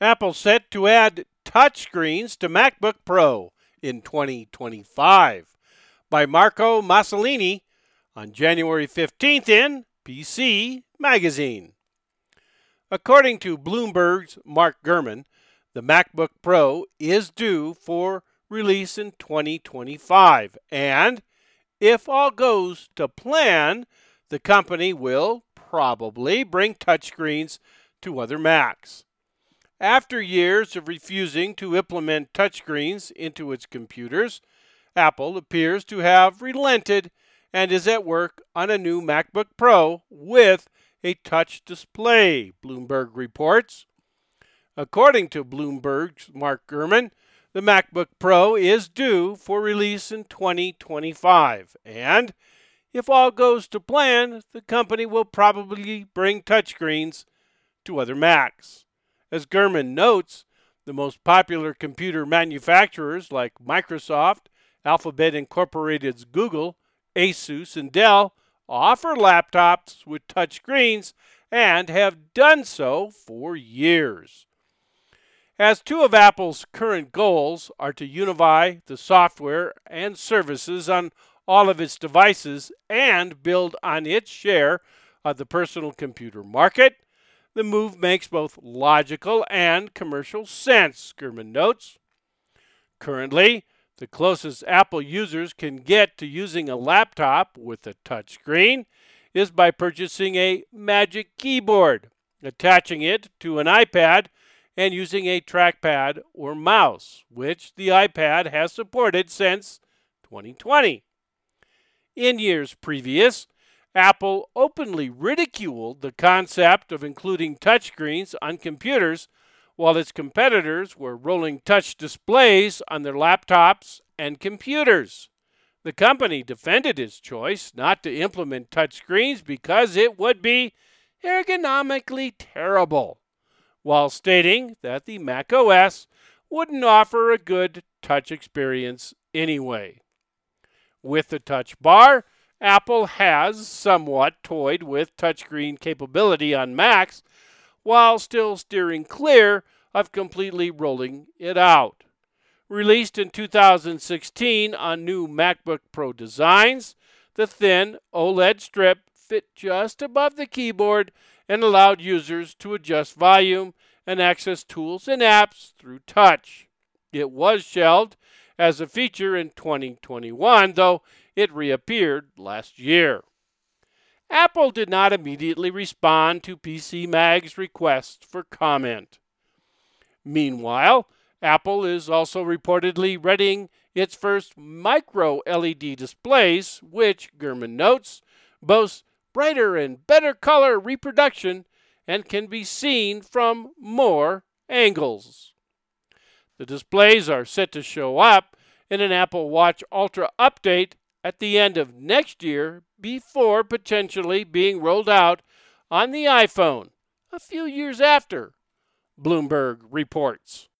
Apple set to add touchscreens to MacBook Pro in 2025 by Marco Massolini on January 15th in PC Magazine. According to Bloomberg's Mark Gurman, the MacBook Pro is due for release in 2025, and if all goes to plan, the company will probably bring touchscreens to other Macs. After years of refusing to implement touchscreens into its computers, Apple appears to have relented and is at work on a new MacBook Pro with a touch display, Bloomberg reports. According to Bloomberg's Mark Gurman, the MacBook Pro is due for release in 2025, and if all goes to plan, the company will probably bring touchscreens to other Macs. As Gurman notes, the most popular computer manufacturers like Microsoft, Alphabet Incorporated's Google, Asus, and Dell offer laptops with touchscreens and have done so for years. As two of Apple's current goals are to unify the software and services on all of its devices and build on its share of the personal computer market, the move makes both logical and commercial sense, Gurman notes. Currently, the closest Apple users can get to using a laptop with a touchscreen is by purchasing a Magic Keyboard, attaching it to an iPad, and using a trackpad or mouse, which the iPad has supported since 2020. In years previous, Apple openly ridiculed the concept of including touchscreens on computers, while its competitors were rolling touch displays on their laptops and computers. The company defended its choice not to implement touchscreens because it would be ergonomically terrible, while stating that the macOS wouldn't offer a good touch experience anyway. With the Touch Bar, Apple has somewhat toyed with touchscreen capability on Macs, while still steering clear of completely rolling it out. Released in 2016 on new MacBook Pro designs, the thin OLED strip fit just above the keyboard and allowed users to adjust volume and access tools and apps through touch. It was shelved as a feature in 2021, though it reappeared last year. Apple did not immediately respond to PC Mag's request for comment. Meanwhile, Apple is also reportedly readying its first micro LED displays, which, Gurman notes, boasts brighter and better color reproduction and can be seen from more angles. The displays are set to show up in an Apple Watch Ultra update at the end of next year before potentially being rolled out on the iPhone a few years after, Bloomberg reports.